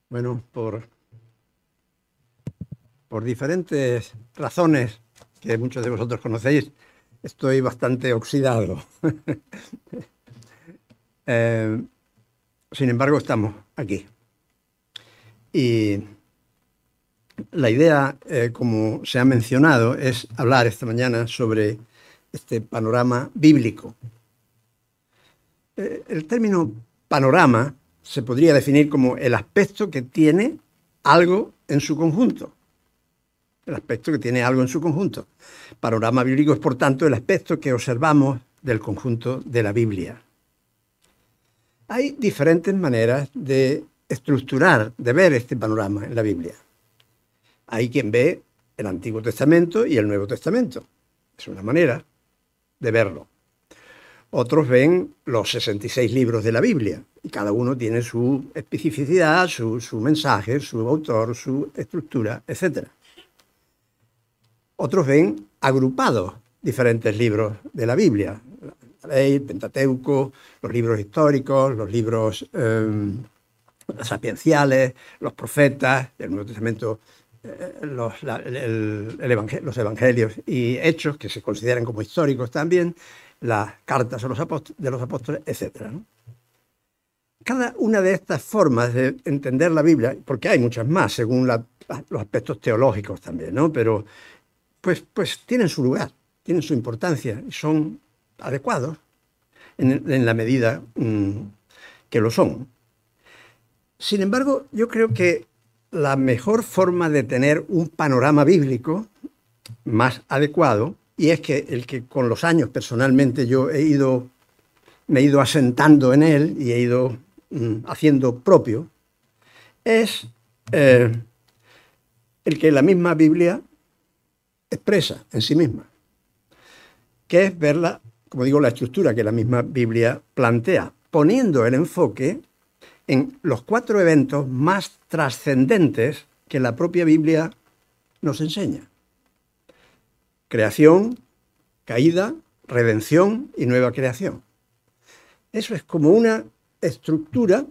Bueno, por diferentes razones que muchos de vosotros conocéis, estoy bastante oxidado. Sin embargo, estamos aquí. Y la idea, como se ha mencionado, es hablar esta mañana sobre este panorama bíblico. El término panorama se podría definir como el aspecto que tiene algo en su conjunto. El aspecto que tiene algo en su conjunto. Panorama bíblico es, por tanto, el aspecto que observamos del conjunto de la Biblia. Hay diferentes maneras de estructurar, de ver este panorama en la Biblia. Hay quien ve el Antiguo Testamento y el Nuevo Testamento. Es una manera de verlo. Otros ven los 66 libros de la Biblia y cada uno tiene su especificidad, su mensaje, su autor, su estructura, etc. Otros ven agrupados diferentes libros de la Biblia, la Ley, el Pentateuco, los libros históricos, los libros sapienciales, los profetas, el Nuevo Testamento, los evangelios y hechos, que se consideran como históricos también, las cartas de los apóstoles, etc. ¿no? Cada una de estas formas de entender la Biblia, porque hay muchas más según los aspectos teológicos también, ¿no? Pero pues tienen su lugar, tienen su importancia y son adecuados en la medida que lo son. Sin embargo, yo creo que la mejor forma de tener un panorama bíblico más adecuado, y es que el que con los años personalmente yo me he ido asentando en él y he ido haciendo propio, es el que la misma Biblia expresa en sí misma, que es verla, como digo, la estructura que la misma Biblia plantea, poniendo el enfoque en los 4 eventos más trascendentes que la propia Biblia nos enseña: creación, caída, redención y nueva creación. Eso es como una estructura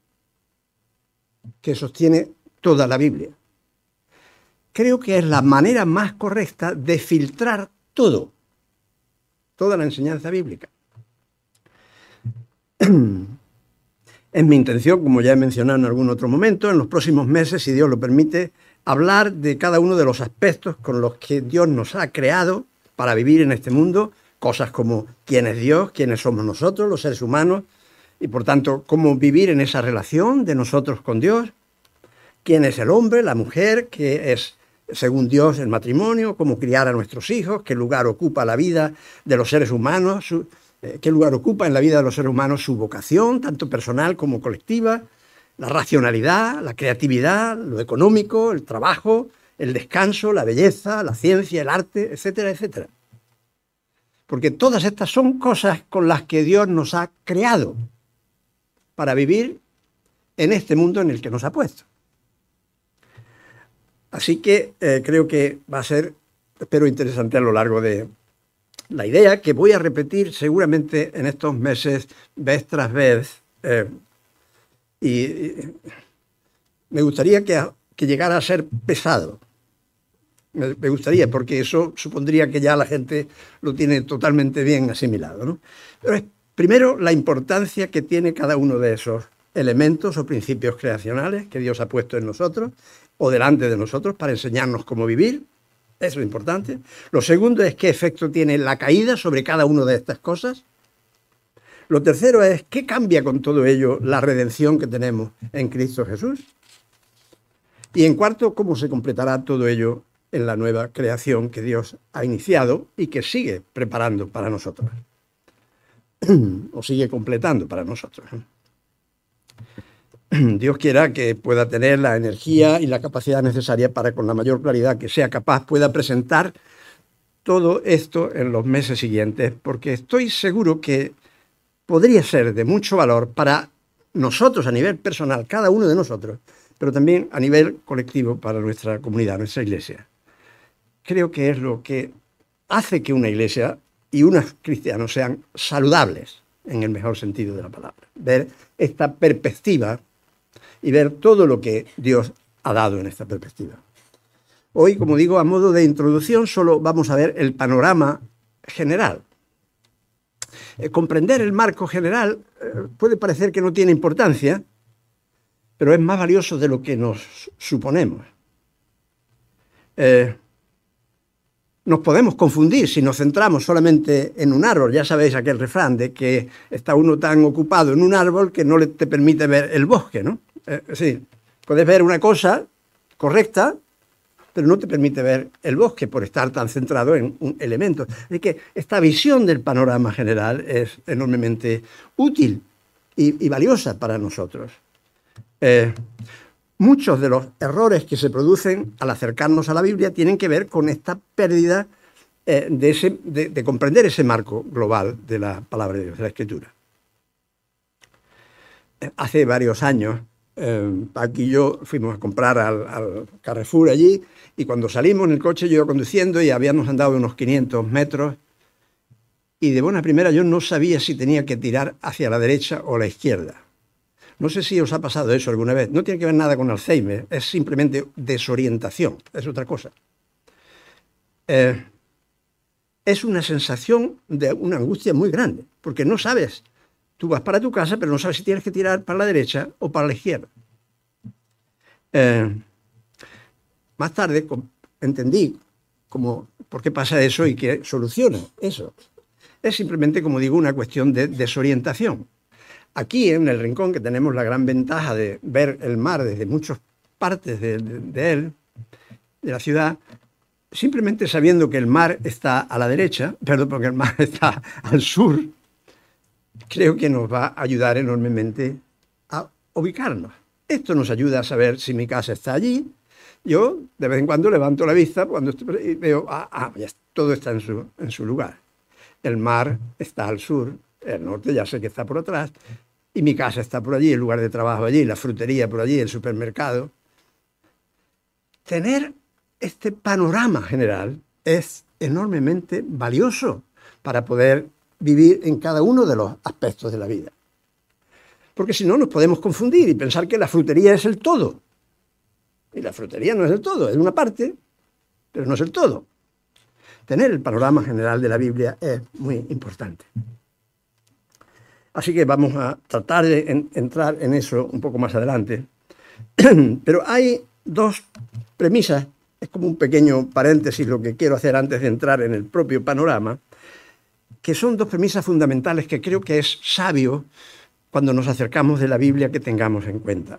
que sostiene toda la Biblia. Creo que es la manera más correcta de filtrar toda la enseñanza bíblica. Es mi intención, como ya he mencionado en algún otro momento, en los próximos meses, si Dios lo permite, hablar de cada uno de los aspectos con los que Dios nos ha creado para vivir en este mundo, cosas como quién es Dios, quiénes somos nosotros, los seres humanos, y por tanto, cómo vivir en esa relación de nosotros con Dios, quién es el hombre, la mujer, qué es, según Dios, el matrimonio, cómo criar a nuestros hijos, qué lugar ocupa la vida de los seres humanos, qué lugar ocupa en la vida de los seres humanos su vocación, tanto personal como colectiva, la racionalidad, la creatividad, lo económico, el trabajo, el descanso, la belleza, la ciencia, el arte, etcétera, etcétera. Porque todas estas son cosas con las que Dios nos ha creado para vivir en este mundo en el que nos ha puesto. Así que creo que va a ser, espero, interesante a lo largo de la idea, que voy a repetir seguramente en estos meses, vez tras vez, y me gustaría que llegara a ser pesado. Me gustaría, porque eso supondría que ya la gente lo tiene totalmente bien asimilado, ¿no? Pero es, primero, la importancia que tiene cada uno de esos elementos o principios creacionales que Dios ha puesto en nosotros o delante de nosotros para enseñarnos cómo vivir. Eso es lo importante. Lo segundo es qué efecto tiene la caída sobre cada una de estas cosas. Lo tercero es qué cambia con todo ello la redención que tenemos en Cristo Jesús. Y en cuarto, cómo se completará todo ello en la nueva creación que Dios ha iniciado y que sigue preparando para nosotros. O sigue completando para nosotros. Dios quiera que pueda tener la energía y la capacidad necesaria para, con la mayor claridad que sea capaz, pueda presentar todo esto en los meses siguientes, porque estoy seguro que podría ser de mucho valor para nosotros a nivel personal, cada uno de nosotros, pero también a nivel colectivo para nuestra comunidad, nuestra iglesia. Creo que es lo que hace que una iglesia y unos cristianos sean saludables, en el mejor sentido de la palabra. Ver esta perspectiva y ver todo lo que Dios ha dado en esta perspectiva. Hoy, como digo, a modo de introducción, solo vamos a ver el panorama general. Comprender el marco general puede parecer que no tiene importancia, pero es más valioso de lo que nos suponemos. Nos podemos confundir si nos centramos solamente en un árbol. Ya sabéis aquel refrán de que está uno tan ocupado en un árbol que no te permite ver el bosque, ¿no? Sí, puedes ver una cosa correcta, pero no te permite ver el bosque por estar tan centrado en un elemento. Así que esta visión del panorama general es enormemente útil y valiosa para nosotros. Muchos de los errores que se producen al acercarnos a la Biblia tienen que ver con esta pérdida de comprender ese marco global de la palabra de Dios, de la Escritura. Hace varios años, Paqui y yo fuimos a comprar al Carrefour allí, y cuando salimos en el coche yo iba conduciendo y habíamos andado unos 500 metros, y de buena primera yo no sabía si tenía que tirar hacia la derecha o la izquierda. No sé si os ha pasado eso alguna vez. No tiene que ver nada con Alzheimer, es simplemente desorientación, es otra cosa. Es una sensación de una angustia muy grande, porque no sabes. Tú vas para tu casa, pero no sabes si tienes que tirar para la derecha o para la izquierda. Más tarde entendí por qué pasa eso y qué soluciona eso. Es simplemente, como digo, una cuestión de desorientación. Aquí, en el rincón, que tenemos la gran ventaja de ver el mar desde muchas partes de la ciudad, simplemente sabiendo que el mar está a la derecha, perdón, porque el mar está al sur, creo que nos va a ayudar enormemente a ubicarnos. Esto nos ayuda a saber si mi casa está allí. Yo, de vez en cuando, levanto la vista y veo, ya todo está en su lugar. El mar está al sur, el norte ya sé que está por atrás, y mi casa está por allí, el lugar de trabajo allí, la frutería por allí, el supermercado. Tener este panorama general es enormemente valioso para poder vivir en cada uno de los aspectos de la vida. Porque si no, nos podemos confundir y pensar que la frutería es el todo. Y la frutería no es el todo, es una parte, pero no es el todo. Tener el panorama general de la Biblia es muy importante. Así que vamos a tratar de entrar en eso un poco más adelante. Pero hay dos premisas, es como un pequeño paréntesis lo que quiero hacer antes de entrar en el propio panorama, que son dos premisas fundamentales que creo que es sabio cuando nos acercamos de la Biblia que tengamos en cuenta.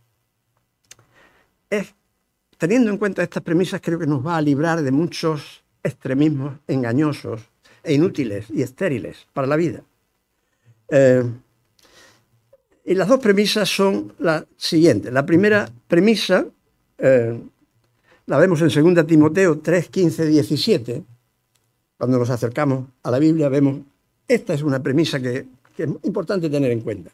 Teniendo en cuenta estas premisas, creo que nos va a librar de muchos extremismos engañosos e inútiles y estériles para la vida. Y las dos premisas son las siguientes. La primera premisa la vemos en 2 Timoteo 3, 15, 17. Cuando nos acercamos a la Biblia vemos, esta es una premisa que es importante tener en cuenta.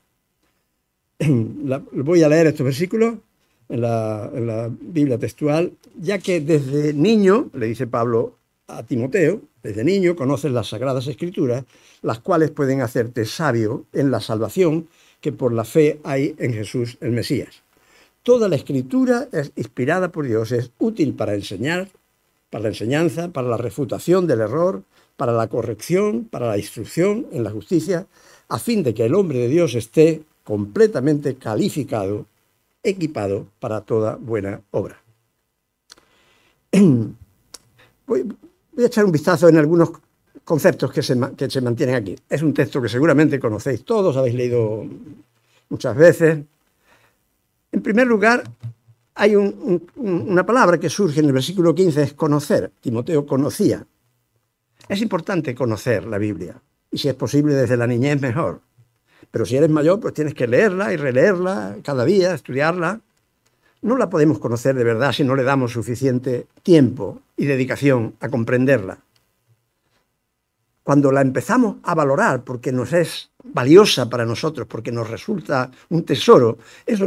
Voy a leer estos versículos en la Biblia textual, ya que desde niño, le dice Pablo a Timoteo, desde niño conoces las Sagradas Escrituras, las cuales pueden hacerte sabio en la salvación que por la fe hay en Jesús el Mesías. Toda la Escritura es inspirada por Dios, es útil para enseñar, para la enseñanza, para la refutación del error, para la corrección, para la instrucción en la justicia, a fin de que el hombre de Dios esté completamente calificado, equipado para toda buena obra. Voy a echar un vistazo en algunos conceptos que se mantienen aquí. Es un texto que seguramente conocéis todos, habéis leído muchas veces. En primer lugar, hay una palabra que surge en el versículo 15, es conocer. Timoteo conocía. Es importante conocer la Biblia, y si es posible desde la niñez mejor. Pero si eres mayor, pues tienes que leerla y releerla cada día, estudiarla. No la podemos conocer de verdad si no le damos suficiente tiempo y dedicación a comprenderla. Cuando la empezamos a valorar porque nos es valiosa para nosotros, porque nos resulta un tesoro, eso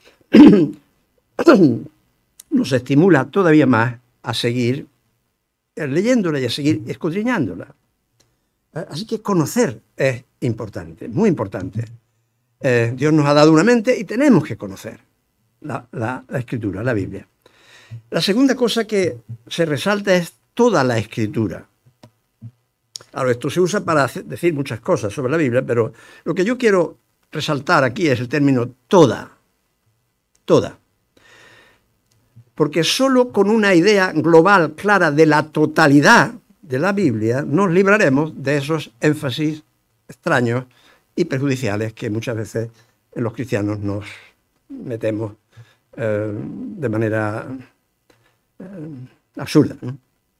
nos estimula todavía más a seguir leyéndola y a seguir escudriñándola. Así que conocer es importante, muy importante. Dios nos ha dado una mente y tenemos que conocer. la Escritura, la Biblia. La segunda cosa que se resalta es toda la Escritura. Ahora, esto se usa para decir muchas cosas sobre la Biblia, pero lo que yo quiero resaltar aquí es el término toda. Toda. Porque solo con una idea global clara de la totalidad de la Biblia nos libraremos de esos énfasis extraños y perjudiciales que muchas veces en los cristianos nos metemos de manera absurda, ¿no?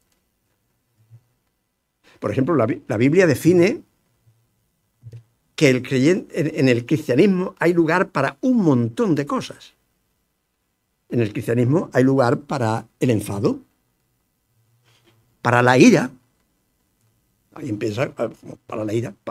Por ejemplo, la Biblia define que en el cristianismo hay lugar para un montón de cosas. En el cristianismo hay lugar para el enfado, para la ira. Ahí empieza, para la ira.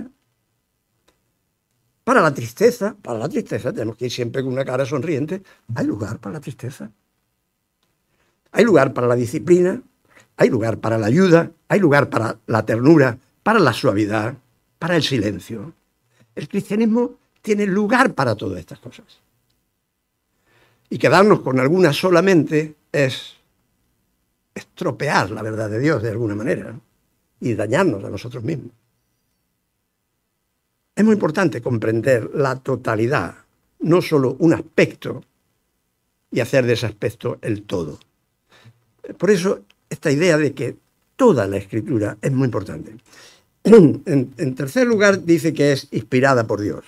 Para la tristeza, tenemos que ir siempre con una cara sonriente. Hay lugar para la tristeza. Hay lugar para la disciplina, hay lugar para la ayuda, hay lugar para la ternura, para la suavidad, para el silencio. El cristianismo tiene lugar para todas estas cosas. Y quedarnos con algunas solamente es estropear la verdad de Dios de alguna manera, ¿no? Y dañarnos a nosotros mismos. Es muy importante comprender la totalidad, no solo un aspecto, y hacer de ese aspecto el todo. Por eso, esta idea de que toda la Escritura es muy importante. En tercer lugar, dice que es inspirada por Dios.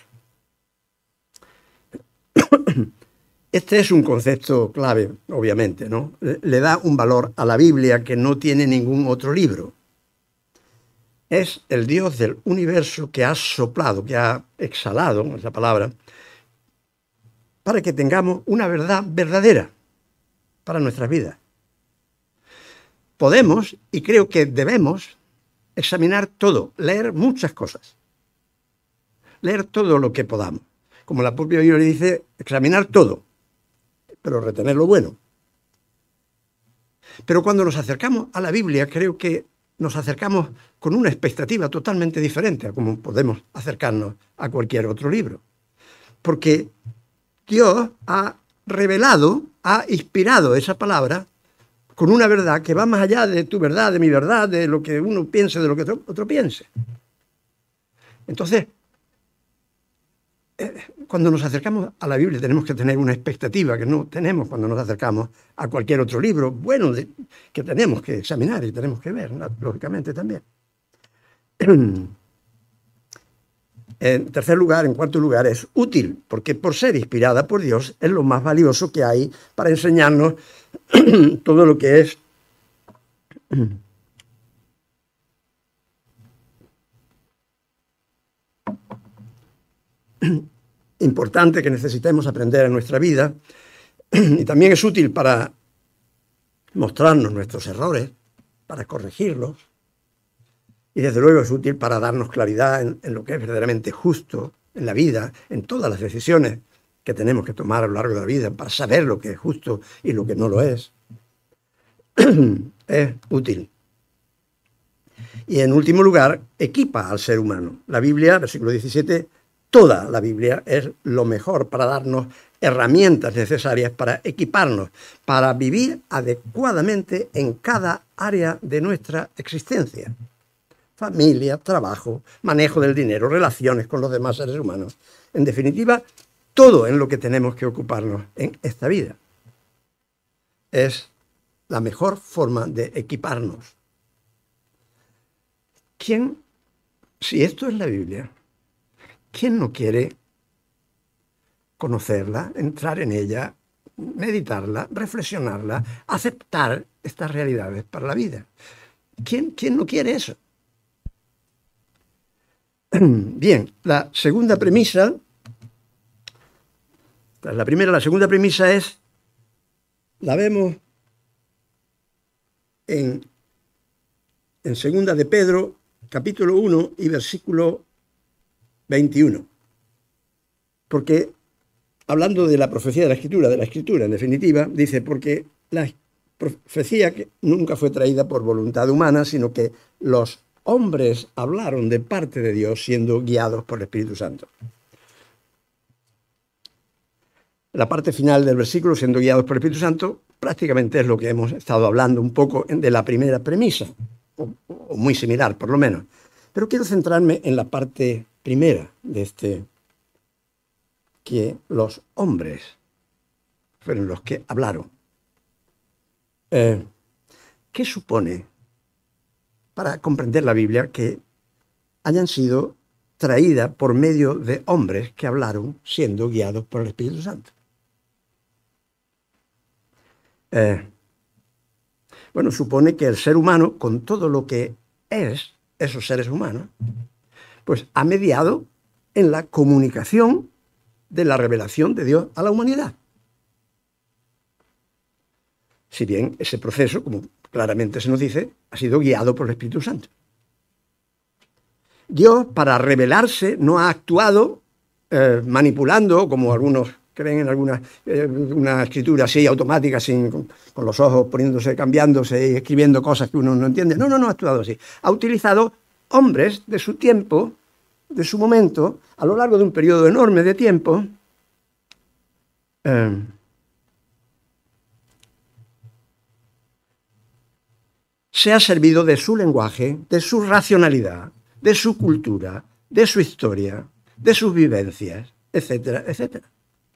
Este es un concepto clave, obviamente, ¿no? Le da un valor a la Biblia que no tiene ningún otro libro. Es el Dios del universo que ha soplado, que ha exhalado, esa palabra, para que tengamos una verdad verdadera para nuestras vidas. Podemos, y creo que debemos, examinar todo, leer muchas cosas. Leer todo lo que podamos. Como la propia Biblia dice, examinar todo, pero retener lo bueno. Pero cuando nos acercamos a la Biblia, creo que nos acercamos con una expectativa totalmente diferente a como podemos acercarnos a cualquier otro libro. Porque Dios ha revelado, ha inspirado esa palabra con una verdad que va más allá de tu verdad, de mi verdad, de lo que uno piense, de lo que otro piense. Entonces, cuando nos acercamos a la Biblia tenemos que tener una expectativa que no tenemos cuando nos acercamos a cualquier otro libro bueno que tenemos que examinar y tenemos que ver, lógicamente también. En tercer lugar, en cuarto lugar, es útil, porque por ser inspirada por Dios es lo más valioso que hay para enseñarnos todo lo que es importante que necesitemos aprender en nuestra vida, y también es útil para mostrarnos nuestros errores, para corregirlos, y desde luego es útil para darnos claridad en lo que es verdaderamente justo en la vida, en todas las decisiones que tenemos que tomar a lo largo de la vida, para saber lo que es justo y lo que no lo es. Es útil. Y en último lugar, equipa al ser humano. La Biblia, versículo 17, toda la Biblia es lo mejor para darnos herramientas necesarias para equiparnos, para vivir adecuadamente en cada área de nuestra existencia. Familia, trabajo, manejo del dinero, relaciones con los demás seres humanos. En definitiva, todo en lo que tenemos que ocuparnos en esta vida. Es la mejor forma de equiparnos. ¿Quién, si esto es la Biblia, quién no quiere conocerla, entrar en ella, meditarla, reflexionarla, aceptar estas realidades para la vida? ¿Quién no quiere eso? Bien, la segunda premisa, tras la primera, la segunda premisa es, la vemos en segunda de Pedro, capítulo 1 y versículo 21. Porque, hablando de la profecía de la Escritura, en definitiva, dice, porque la profecía que nunca fue traída por voluntad humana, sino que los hombres hablaron de parte de Dios siendo guiados por el Espíritu Santo. la parte final del versículo, siendo guiados por el Espíritu Santo, prácticamente es lo que hemos estado hablando un poco de la primera premisa, o muy similar por lo menos. Pero quiero centrarme en la parte primera de este, que los hombres fueron los que hablaron. ¿Qué supone para comprender la Biblia que hayan sido traídas por medio de hombres que hablaron siendo guiados por el Espíritu Santo? Bueno, supone que el ser humano, con todo lo que es esos seres humanos, pues ha mediado en la comunicación de la revelación de Dios a la humanidad. Si bien ese proceso, como claramente se nos dice, ha sido guiado por el Espíritu Santo. Dios, para revelarse, no ha actuado manipulando, como algunos creen en una escritura así automática, con los ojos poniéndose, cambiándose y escribiendo cosas que uno no entiende. No ha actuado así. Ha utilizado hombres de su tiempo, de su momento, a lo largo de un periodo enorme de tiempo, se ha servido de su lenguaje, de su racionalidad, de su cultura, de su historia, de sus vivencias, etcétera, etcétera.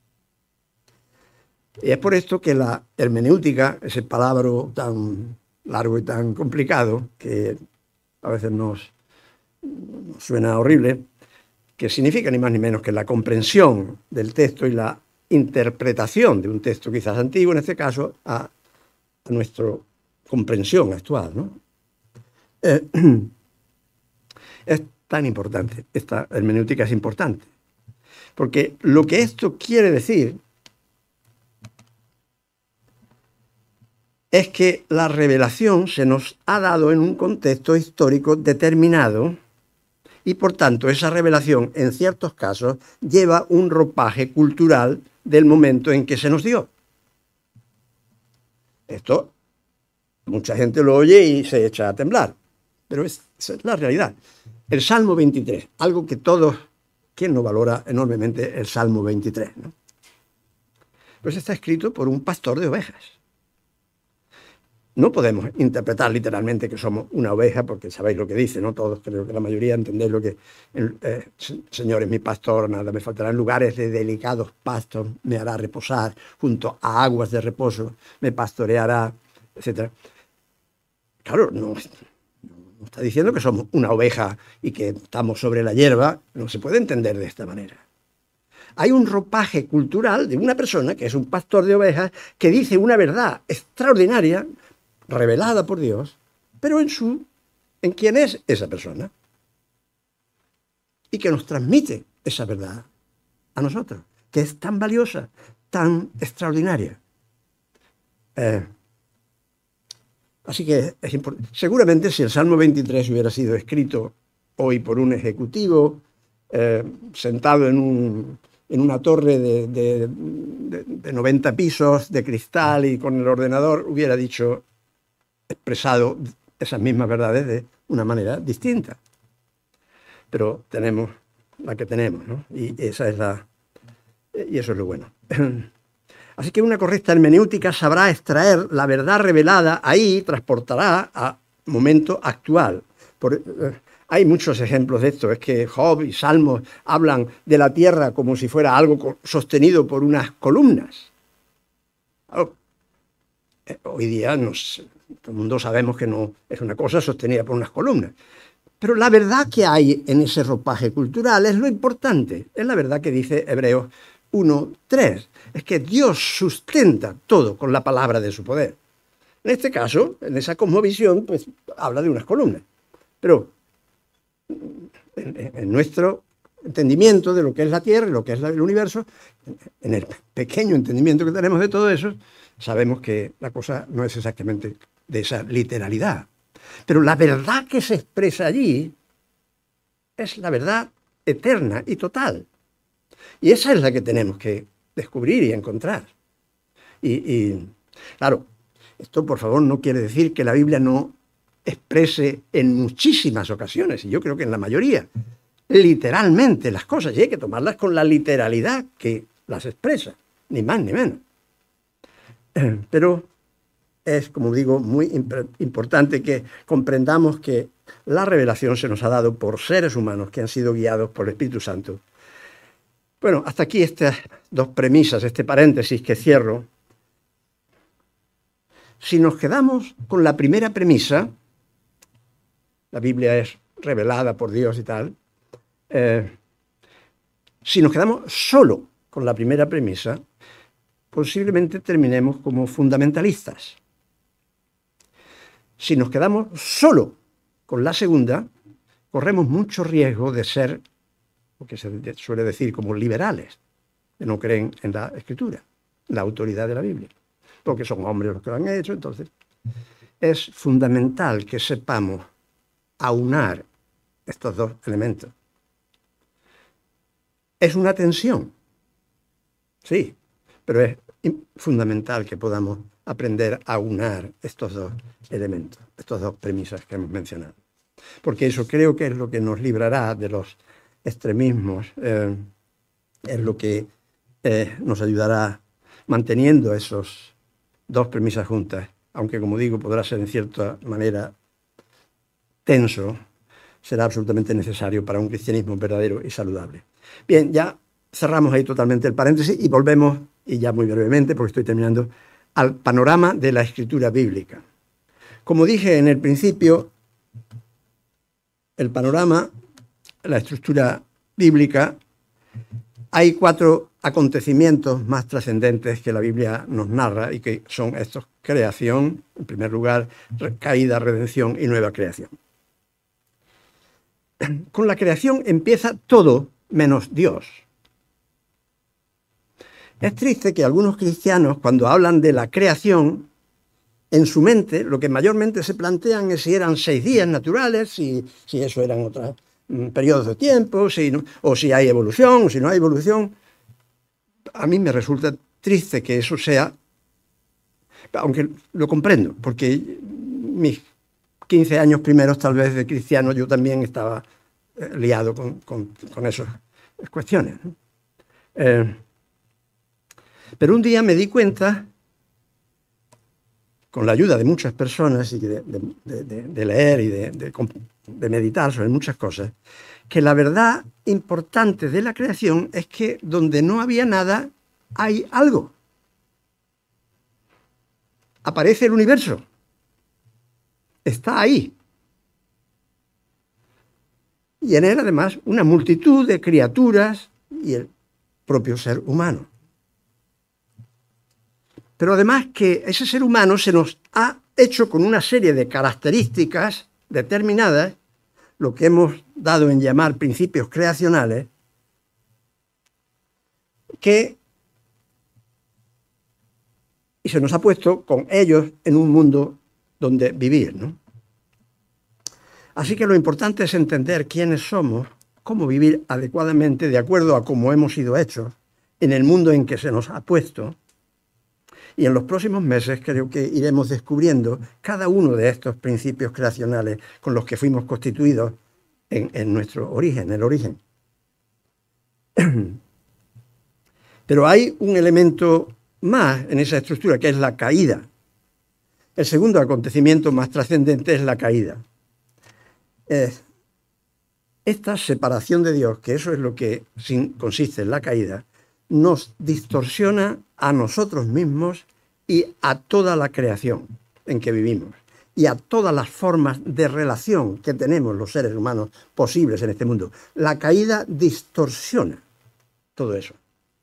Y es por esto que la hermenéutica, ese palabra tan largo y tan complicado, que a veces nos suena horrible, que significa ni más ni menos que la comprensión del texto y la interpretación de un texto quizás antiguo, en este caso, a nuestra comprensión actual, ¿no? Es tan importante, esta hermenéutica es importante, porque lo que esto quiere decir es que la revelación se nos ha dado en un contexto histórico determinado y, por tanto, esa revelación, en ciertos casos, lleva un ropaje cultural del momento en que se nos dio. Esto, mucha gente lo oye y se echa a temblar, pero esa es la realidad. El Salmo 23, algo que todos, ¿quién no valora enormemente el Salmo 23? ¿No? Pues está escrito por un pastor de ovejas. No podemos interpretar literalmente que somos una oveja, porque sabéis lo que dice, ¿no? Todos, creo que la mayoría entendéis lo que Señor es mi pastor, nada me faltará, en lugares de delicados pastos me hará reposar, junto a aguas de reposo me pastoreará, etc. Claro, no está diciendo que somos una oveja y que estamos sobre la hierba, no se puede entender de esta manera. Hay un ropaje cultural de una persona que es un pastor de ovejas que dice una verdad extraordinaria, revelada por Dios, pero en quién es esa persona. Y que nos transmite esa verdad a nosotros, que es tan valiosa, tan extraordinaria. Así que es importante. Seguramente si el Salmo 23 hubiera sido escrito hoy por un ejecutivo, sentado en una torre de 90 pisos de cristal y con el ordenador, hubiera expresado esas mismas verdades de una manera distinta. Pero tenemos la que tenemos, ¿no? Y eso es lo bueno. Así que una correcta hermenéutica sabrá extraer la verdad revelada ahí, transportará a momento actual. Hay muchos ejemplos de esto. Es que Job y Salmos hablan de la tierra como si fuera algo sostenido por unas columnas. Hoy día todo el mundo sabemos que no es una cosa sostenida por unas columnas. Pero la verdad que hay en ese ropaje cultural es lo importante. Es la verdad que dice Hebreos 1:3. Es que Dios sustenta todo con la palabra de su poder. En este caso, en esa cosmovisión, pues habla de unas columnas. Pero en nuestro entendimiento de lo que es la Tierra y lo que es el universo, en el pequeño entendimiento que tenemos de todo eso, sabemos que la cosa no es exactamente de esa literalidad. Pero la verdad que se expresa allí es la verdad eterna y total. Y esa es la que tenemos que descubrir y encontrar. Y claro, esto por favor no quiere decir que la Biblia no exprese en muchísimas ocasiones, y yo creo que en la mayoría, literalmente las cosas, y hay que tomarlas con la literalidad que las expresa. ni más ni menos. Pero es, como digo, muy importante que comprendamos que la revelación se nos ha dado por seres humanos que han sido guiados por el Espíritu Santo. Bueno, hasta aquí estas dos premisas, este paréntesis que cierro. Si nos quedamos con la primera premisa, la Biblia es revelada por Dios y tal, si nos quedamos solo con la primera premisa, posiblemente terminemos como fundamentalistas. Si nos quedamos solo con la segunda, corremos mucho riesgo de ser, lo que se suele decir, como liberales, que no creen en la Escritura, la autoridad de la Biblia, porque son hombres los que lo han hecho. Entonces, es fundamental que sepamos aunar estos dos elementos. Es una tensión, sí, pero es fundamental que podamos aprender a aunar estos dos elementos, estas dos premisas que hemos mencionado. Porque eso creo que es lo que nos librará de los extremismos, es lo que nos ayudará manteniendo esas dos premisas juntas, aunque, como digo, podrá ser en cierta manera tenso, será absolutamente necesario para un cristianismo verdadero y saludable. Bien, ya cerramos ahí totalmente el paréntesis y volvemos, y ya muy brevemente, porque estoy terminando, al panorama de la escritura bíblica. Como dije en el principio, el panorama, la estructura bíblica, hay 4 acontecimientos más trascendentes que la Biblia nos narra y que son estos: creación, en primer lugar, caída, redención y nueva creación. Con la creación empieza todo menos Dios. Es triste que algunos cristianos, cuando hablan de la creación, en su mente lo que mayormente se plantean es si eran 6 días naturales, si eso eran otros periodos de tiempo, o si hay evolución, o si no hay evolución. A mí me resulta triste que eso sea, aunque lo comprendo, porque mis 15 años primeros tal vez de cristiano yo también estaba liado con esas cuestiones, ¿no? Pero un día me di cuenta, con la ayuda de muchas personas y de leer y de meditar sobre muchas cosas, que la verdad importante de la creación es que donde no había nada, hay algo. Aparece el universo. Está ahí. Y en él, además, una multitud de criaturas y el propio ser humano. Pero además que ese ser humano se nos ha hecho con una serie de características determinadas, lo que hemos dado en llamar principios creacionales, y se nos ha puesto con ellos en un mundo donde vivir, ¿no? Así que lo importante es entender quiénes somos, cómo vivir adecuadamente de acuerdo a cómo hemos sido hechos en el mundo en que se nos ha puesto. Y en los próximos meses creo que iremos descubriendo cada uno de estos principios creacionales con los que fuimos constituidos en nuestro origen, el origen. Pero hay un elemento más en esa estructura, que es la caída. El segundo acontecimiento más trascendente es la caída. Esta separación de Dios, que eso es lo que consiste en la caída, nos distorsiona a nosotros mismos y a toda la creación en que vivimos y a todas las formas de relación que tenemos los seres humanos posibles en este mundo. La caída distorsiona todo eso.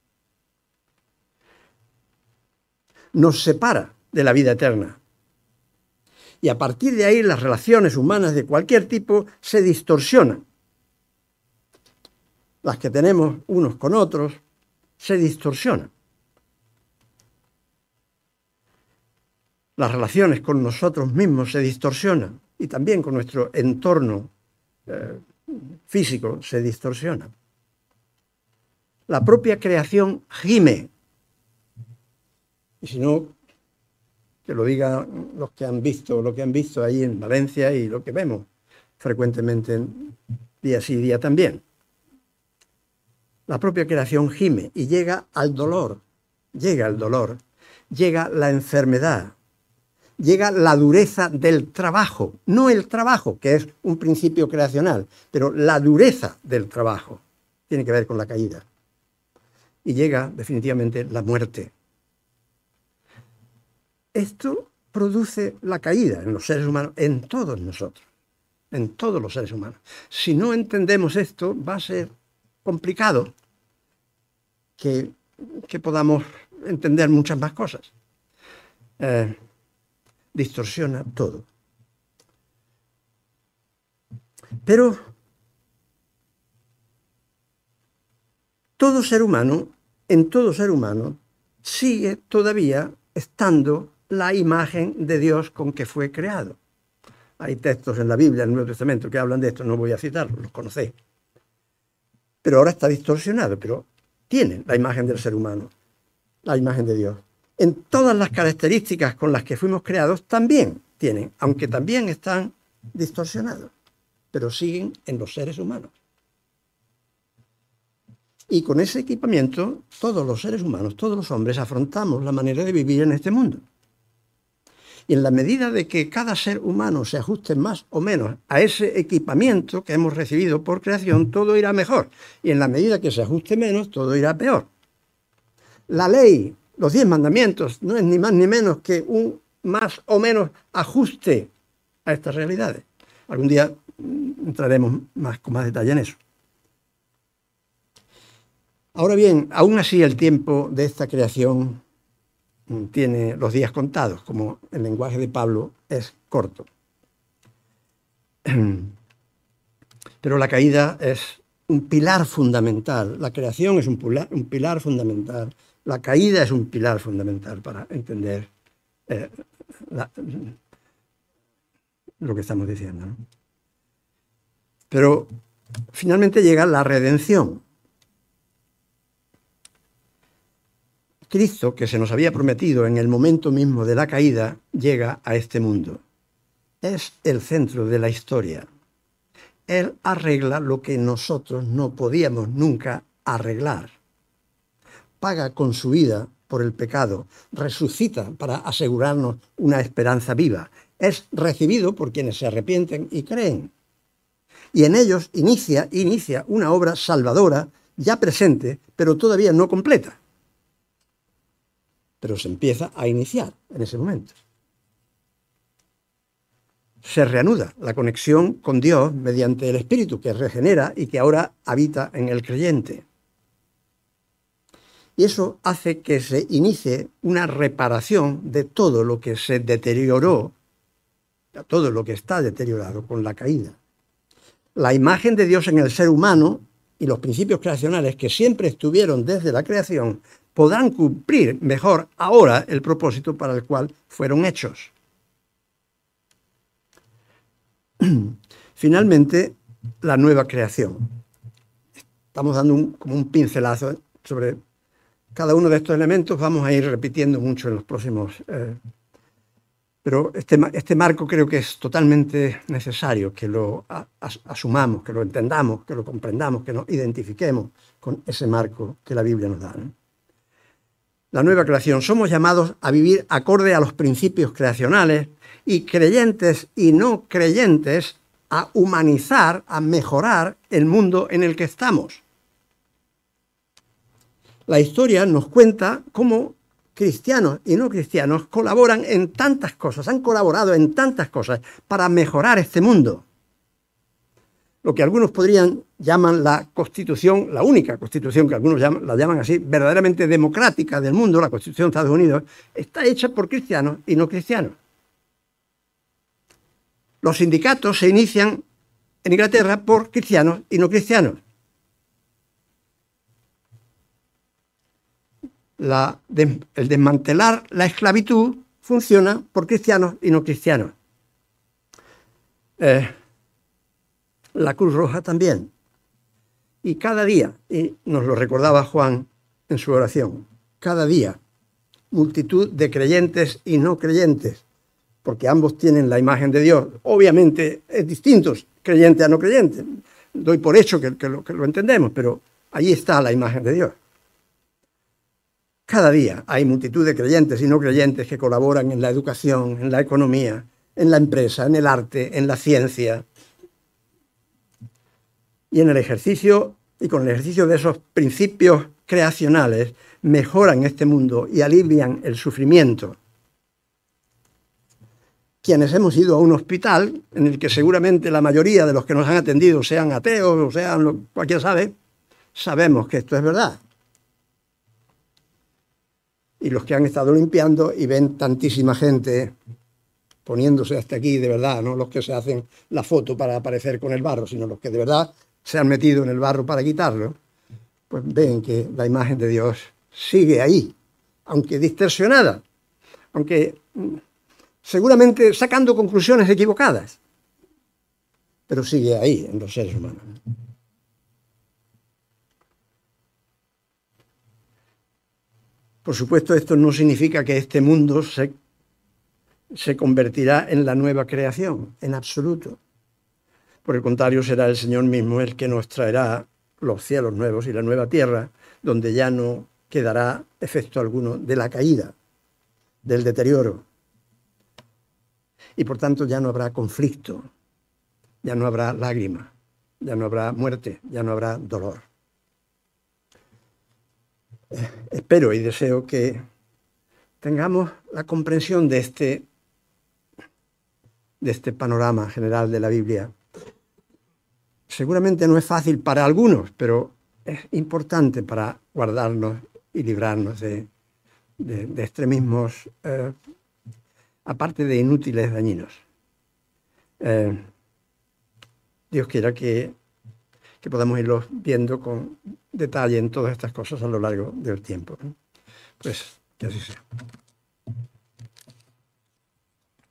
Nos separa de la vida eterna. Y a partir de ahí las relaciones humanas de cualquier tipo se distorsionan. Las que tenemos unos con otros se distorsionan. Las relaciones con nosotros mismos se distorsionan y también con nuestro entorno físico se distorsiona. La propia creación gime. Y si no, que lo digan los que han visto lo que han visto ahí en Valencia y lo que vemos frecuentemente día sí, día también. La propia creación gime y llega al dolor llega el dolor, llega la enfermedad, llega la dureza del trabajo, no el trabajo, que es un principio creacional, pero la dureza del trabajo tiene que ver con la caída. Y llega definitivamente la muerte. Esto produce la caída en los seres humanos, en todos nosotros, en todos los seres humanos. Si no entendemos esto, va a ser complicado que podamos entender muchas más cosas. Distorsiona todo. Pero todo ser humano, en todo ser humano, sigue todavía estando la imagen de Dios con que fue creado. Hay textos en la Biblia, en el Nuevo Testamento, que hablan de esto, no voy a citarlos, los conocéis. Pero ahora está distorsionado, pero tiene la imagen del ser humano, la imagen de Dios. En todas las características con las que fuimos creados también tienen, aunque también están distorsionados, pero siguen en los seres humanos. Y con ese equipamiento, todos los seres humanos, todos los hombres, afrontamos la manera de vivir en este mundo. Y en la medida de que cada ser humano se ajuste más o menos a ese equipamiento que hemos recibido por creación, todo irá mejor. Y en la medida que se ajuste menos, todo irá peor. La ley, los 10 mandamientos, no es ni más ni menos que un más o menos ajuste a estas realidades. Algún día entraremos con más detalle en eso. Ahora bien, aún así el tiempo de esta creación tiene los días contados, como el lenguaje de Pablo es corto. Pero la caída es un pilar fundamental, la creación es un pilar fundamental, la caída es un pilar fundamental para entender lo que estamos diciendo, ¿no? Pero finalmente llega la redención. Cristo, que se nos había prometido en el momento mismo de la caída, llega a este mundo. Es el centro de la historia. Él arregla lo que nosotros no podíamos nunca arreglar. Paga con su vida por el pecado, resucita para asegurarnos una esperanza viva. Es recibido por quienes se arrepienten y creen. Y en ellos inicia una obra salvadora ya presente, pero todavía no completa. Pero se empieza a iniciar en ese momento. Se reanuda la conexión con Dios mediante el Espíritu que regenera y que ahora habita en el creyente. Y eso hace que se inicie una reparación de todo lo que se deterioró, todo lo que está deteriorado con la caída. La imagen de Dios en el ser humano y los principios creacionales que siempre estuvieron desde la creación podrán cumplir mejor ahora el propósito para el cual fueron hechos. Finalmente, la nueva creación. Estamos dando como un pincelazo sobre cada uno de estos elementos. Vamos a ir repitiendo mucho en los próximos. Pero este marco creo que es totalmente necesario que lo asumamos, que lo entendamos, que lo comprendamos, que nos identifiquemos con ese marco que la Biblia nos da, ¿no? La nueva creación. Somos llamados a vivir acorde a los principios creacionales y creyentes y no creyentes a humanizar, a mejorar el mundo en el que estamos. La historia nos cuenta cómo cristianos y no cristianos colaboran en tantas cosas, han colaborado en tantas cosas para mejorar este mundo. Lo que algunos llaman la constitución, la única constitución que algunos la llaman así, verdaderamente democrática del mundo, la Constitución de Estados Unidos, está hecha por cristianos y no cristianos. Los sindicatos se inician en Inglaterra por cristianos y no cristianos. El desmantelar la esclavitud funciona por cristianos y no cristianos. La Cruz Roja también. Y cada día, y nos lo recordaba Juan en su oración, cada día, multitud de creyentes y no creyentes, porque ambos tienen la imagen de Dios. Obviamente es distinto creyente a no creyente. Doy por hecho que lo entendemos, pero allí está la imagen de Dios. cada día hay multitud de creyentes y no creyentes que colaboran en la educación, en la economía, en la empresa, en el arte, en la ciencia. Y en el ejercicio, y con el ejercicio de esos principios creacionales, mejoran este mundo y alivian el sufrimiento. Quienes hemos ido a un hospital, en el que seguramente la mayoría de los que nos han atendido sean ateos o sean cualquiera sabe, sabemos que esto es verdad. Y los que han estado limpiando y ven tantísima gente poniéndose hasta aquí de verdad, no los que se hacen la foto para aparecer con el barro, sino los que de verdad se han metido en el barro para quitarlo, pues ven que la imagen de Dios sigue ahí, aunque distorsionada, aunque seguramente sacando conclusiones equivocadas, pero sigue ahí en los seres humanos. Por supuesto, esto no significa que este mundo se convertirá en la nueva creación, en absoluto. Por el contrario, será el Señor mismo el que nos traerá los cielos nuevos y la nueva tierra, donde ya no quedará efecto alguno de la caída, del deterioro. Y por tanto ya no habrá conflicto, ya no habrá lágrima, ya no habrá muerte, ya no habrá dolor. Espero y deseo que tengamos la comprensión de este panorama general de la Biblia. Seguramente no es fácil para algunos, pero es importante para guardarnos y librarnos de extremismos, aparte de inútiles, dañinos. Dios quiera que podamos irlos viendo con detalle en todas estas cosas a lo largo del tiempo. Pues que así sea.